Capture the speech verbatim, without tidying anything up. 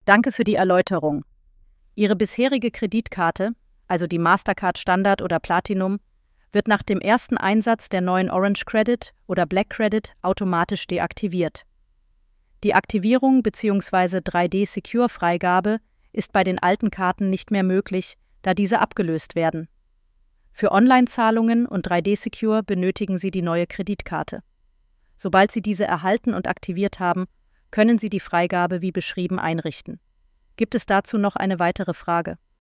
Danke für die Erläuterung. Ihre bisherige Kreditkarte, also die Mastercard Standard oder Platinum, wird nach dem ersten Einsatz der neuen Orange Credit oder Black Credit automatisch deaktiviert. Die Aktivierung bzw. drei D Secure-Freigabe ist bei den alten Karten nicht mehr möglich, da diese abgelöst werden. Für Online-Zahlungen und drei D Secure benötigen Sie die neue Kreditkarte. Sobald Sie diese erhalten und aktiviert haben, können Sie die Freigabe wie beschrieben einrichten. Gibt es dazu noch eine weitere Frage?